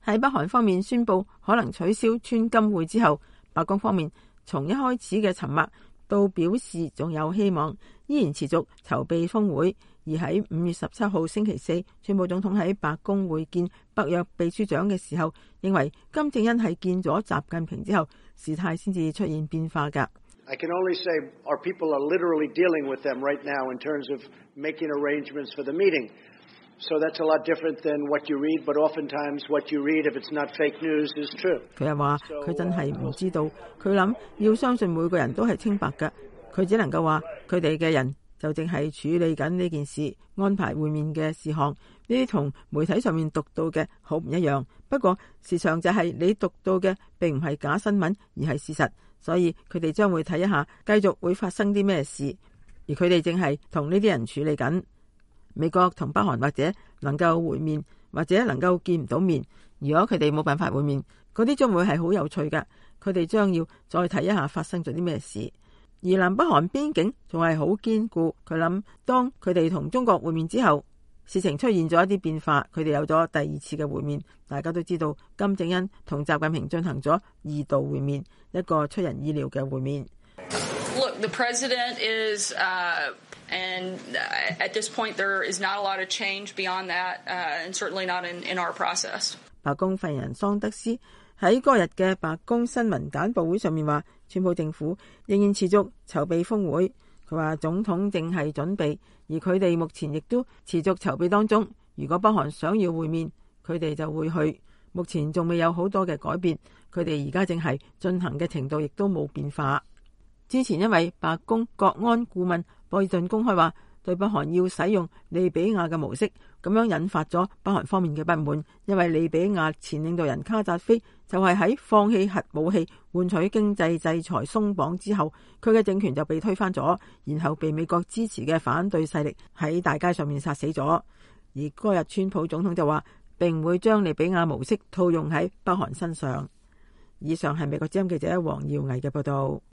喺北韓方面宣布可能取消川金會之後，白宮方面從一開始嘅沉默到表示仲有希望，依然持續籌備峰會。而喺5月17號星期四，川普總統喺白宮會見北約秘書長嘅時候，認為金正恩係見咗習近平之後，事態先至出現變化㗎。 I can only say our people are literally dealing with them right now in terms of making arrangements for the meeting. So that's a lot different than what you read, but oftentimes what you read, if it's not fake news, is true. 佢又話佢真係唔知道，佢諗要相信每個人都係清白㗎，佢只能夠話佢哋嘅人就淨係處理緊呢件事，安排會面嘅事項，呢啲同媒體上面讀到嘅好唔一樣。不過時常就係你讀到嘅並唔係假新聞，而係事實，所以佢哋將會睇一下繼續會發生啲咩事，而佢哋正係同呢啲人處理緊。美國同北韓或者能夠會面，或者能夠見唔到面。如果佢哋冇辦法會面，嗰啲將會係好有趣㗎。佢哋將要再睇一下發生咗啲咩事。而南北韓邊境仲係好堅固。佢諗當佢哋同中國會面之後，事情出現咗一啲變化，佢哋有咗第二次嘅會面。大家都知道金正恩同習近平進行咗2度會面，一個出人意料嘅會面。 Look, the president is, and at this point there is not a lot of change beyond that, and certainly not in our process. 白宮發言人桑德斯喺嗰日嘅白宮新聞簡報會上面話，川普政府仍然持續籌備峰會。佢話總統正係準備，而佢哋目前亦都持續籌備當中。如果北韓想要會面，佢哋就會去。目前仲未有好多嘅改變，佢哋而家正係進行嘅程度亦都冇變化。之前因為白宮國安顧問博爾頓公開話對北韓要使用利比亞嘅模式，咁樣引發咗北韓方面嘅不滿，因為利比亞前領導人卡扎菲就係喺放棄核武器換取經濟制裁鬆綁之後，佢嘅政權就被推翻咗，然後被美國支持嘅反對勢力喺大街上面殺死咗。而嗰日川普總統就話並唔會將利比亞模式套用喺北韓身上。以上係美國之音記者黃耀毅嘅報道。